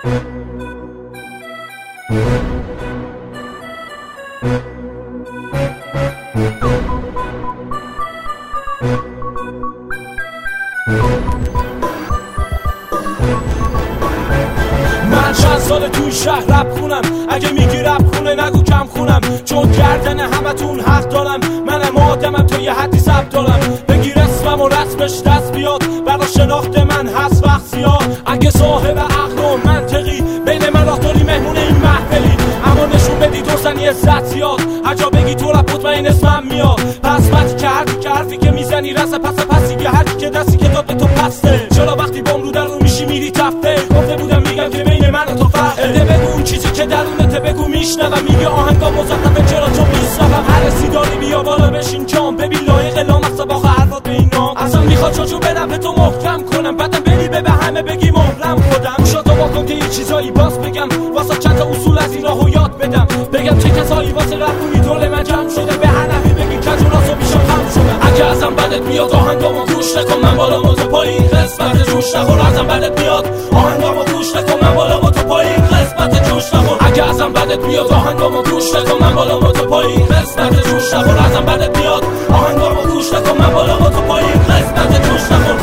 من چند سال توی شهر رپ خونم، اگه میگی رپ خونه نگو کم خونم، چون گردن همتون حق دارم. منم آدمم تا یه حدی ثبت دارم، بگیر اسمم و رسمش دست بیاد، برا شناخت من هست وقت زیاد. اگه صاحب عقل و منطقی بین من داری مهمون این محفلی، اما نشون بدی دوزنی عزت زیاد، هر جا بگی تو رپ مطمئن اسمم میاد. پس مدی که حرفی که میزنی رسه پسی که هرکی که دستی که داد به تو پسته. چرا وقتی بام رو در رو میشی میری تفته؟ گفته بودم میگم که بین من و تو فرقه. بگو اون چیزی که درونته بگو میشنوم، میگه آهنگا مزخرفه چرا تو میشنوم. هر رسیداری بیا بالا بشین جام، ببین لایق لامصب با حرفات به این نام. اصلا میخواد چوچو بدم به تو محکم کنم، بعدم بری به همه بگی مهرم خودم. شاتو واکن که یه چیزایی باز بگم، واسه چند تا اصول از این راهو یاد بدم، بگم چه کسایی واسه رفونی طول من جمع شده، به هر نفی بگی کج و راست و بیشم خم شده. اگه ازم بدت میاد آهنگامو گوش نکن، من بالا و تو پایین قسمت جوش نخور. ازم بدت میاد آهنگامو گوش نکن، من بالا و تو پایین قسمت جوش نخور. اگه ازم بدت میاد آهنگامو گوش نکن، من بالا و تو پایین قسمت جوش نخور. ازم بدت میاد آهنگامو گوش نکن، من بالا و تو پایین قسمت جوش نخور.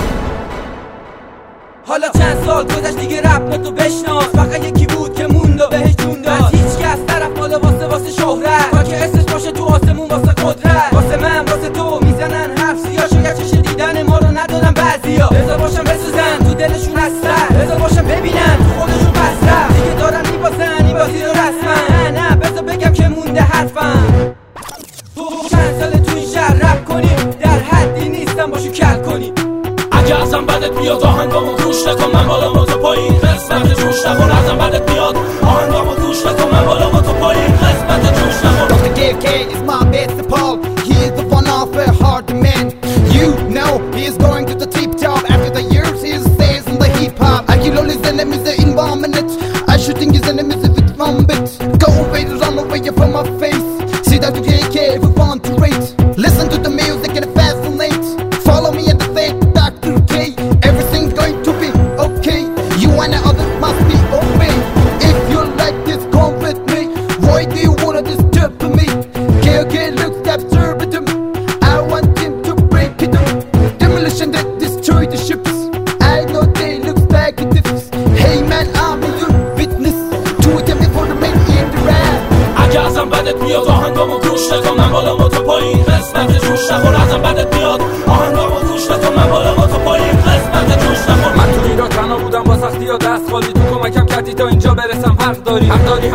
حالا چند سال گذشت دیگه رپ تو بشناس، فقط یکی بود که موند و بهش جون داد. از هیچ کس طرف مالا واسه شهرت، تا که اسمش باشه تو آسمون واسه قدرت. واسه من واسه تو میزنن حرف سیاه، شاید چش دیدن ما رو ندارن بعضیا. بذار باشم بسوزن تو دلشون هستن، بذار باشم ببینن تو خودشون پس رفت. دیگه دارن میبازن این بازی رو رسمن. نه بذار بگم که مونده حرفم. تو چند سال تو این شهر رپ کنی، در حدی نیستم باشو کل کنی. اگه ازم بدت بیاد آهنگامو گوش نکن، من بالا و تو پایین قسمت جوش نخور. ازم بدت بیاد آهنگامو گوش نکن، من بالا و تو پایین قسمت جوش نخور. Dr. KK is my best Paul. He is the one of a hard man. You know he is going to the tip top. After the years he stays in the hip hop. I kill all his enemies in 1 minute. I shooting his enemies with 1 bit. Go away, run away from my face. See Dr. KK if you want to rate. Listen to the music and fascinate. Follow me at the fate Dr. K. Everything's going to be okay. You and the others must be obeyed. If you like this, come with me. Why do you wanna disturb me? KK looks absurd with him. I want him to break it up. Demolition that destroy the ships. I know they look like this. Hey man, I'm your witness. To them before the main in the rap. اگه ازم بدت میاد آهنگامو گوش نکن، من بالا و تو پایین قسمت جوش نخور. ازم بدت میاد آهنگامو گوش نکن، من بالا و تو پایین قسمت جوش نخور. من تو ایران تنها بودم با سختی یا دست خالی، تو کمکم کردی تا اینجا برسم. حق داری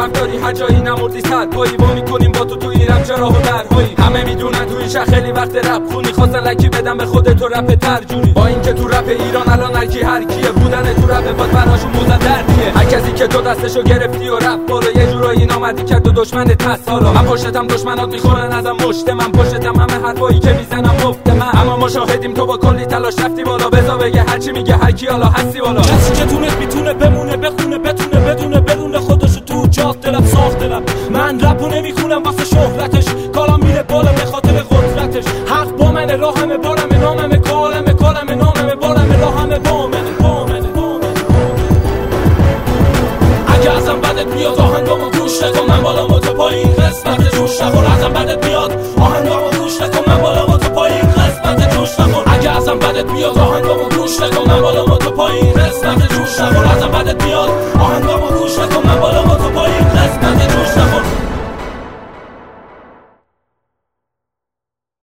هر جایی نمردی صد پایی. با میکنیم با تو ایران چرا و درهایی. همه میدونن تو این شهر خیلی وقت رپ خونی، خواستن لکی بدم به خودت تو رپ ترجونی. با اینکه تو رپ ایران الان هر کیه بودن تو رپ پاد براشون موزه دردیه. هر کسی که تو دستشو گرفتی و رپ بالا، یه جورایی نامردی کرد و دشمنت پس حالا. من پشتم دشمنات میخورن ازم مشت، من پشتم همه حرفایی که میزنم مفت من. اما ما شاهدیم تو با کلی تلاش رفتی بالا. بذار بگه هرچی میگه هر کی حالا هستی بالا. کسی که تونت میتونه بمونه بخونه بتونه بدونه خودشو تو جات دلم ساخت دلم. من رپو نمیخونم واسه شهرتش، کارم میره بالا به خاطر قدرتش. حق با منه، راهمه، بارمه، ناممه، کارمه، ناممه، بارمه، راهمه، با منه. اگه ازم بدت میاد آهنگامو گوش نکن، من بالا و تو پایین قسمت جوش نخور. ازم بدت میاد آهنگامو گوش نکن، من بالا و تو پایین قسمت جوش نخور. اگه ازم بدت میاد آهنگامو گوش نکن، من بالا